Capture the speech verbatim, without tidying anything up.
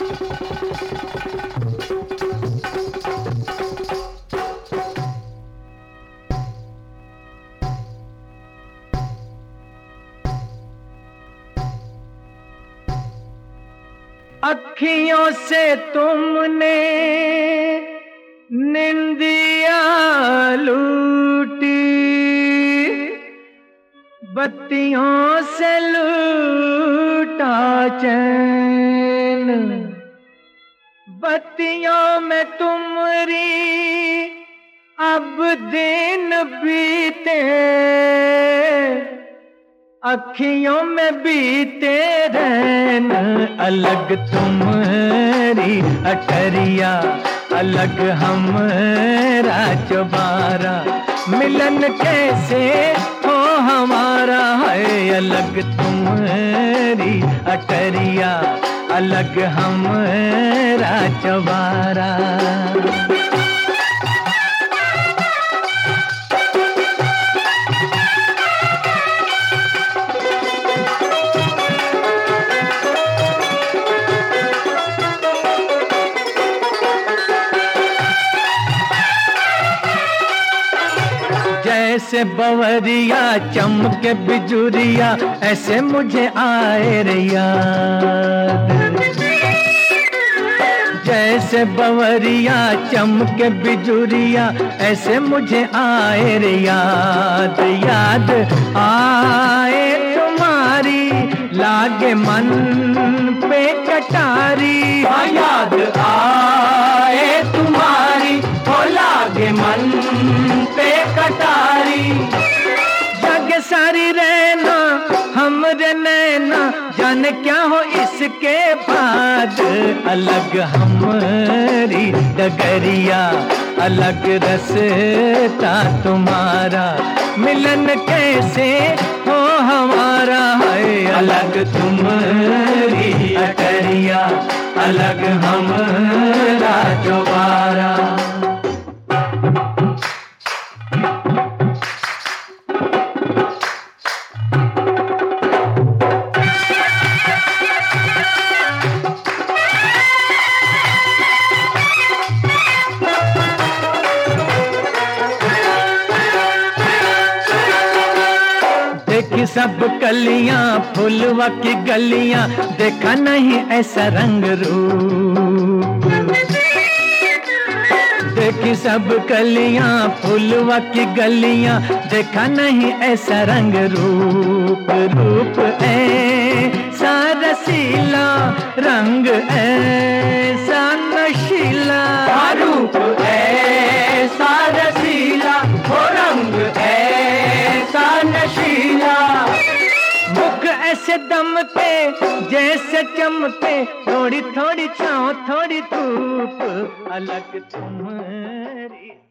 अखियों से तुमने निंदिया लूटी, बत्तियों से लूटा चैन। बत्तियों में तुमरी अब दिन बीते, अखियों में बीते रैन। अलग तुम्हारी अटरिया, अलग हमारा चौबारा, मिलन कैसे हो हमारा है। अलग तुम्हारी अटरिया, अलग हमारा चौबारा। जैसे बवरिया चमके बिजुरिया, ऐसे मुझे आए रे याद। जैसे बवरिया चमके बिजुरिया, ऐसे मुझे आए रे याद। याद आए तुम्हारी, लागे मन पे कटारी। याद आए तुम्हारी, हो लागे मन पे कटारी। जग सारी रहना हमरे नैना, जाने क्या हो इसके बाद। अलग हमारी डगरिया, अलग रसता तुम्हारा, मिलन कैसे हो हमारा है। अलग तुम्हारी अटरिया, अलग हमारा चौबारा। देखी सब कलियां फूलवा की गलियां, देखा नहीं ऐसा रंग रूप। देखी सब कलियां फूलवा की गलियां, देखा नहीं ऐसा रंग रूप। रूप ऐसा रसीला, रंग ऐसा नशीला। रूप ऐसा रसीला, हो रंग ऐसा नशीला। मुख ऐसे दमके जैसे चमके, थोड़ी थोड़ी छाँव थोड़ी धूप। अलग तुम्हारी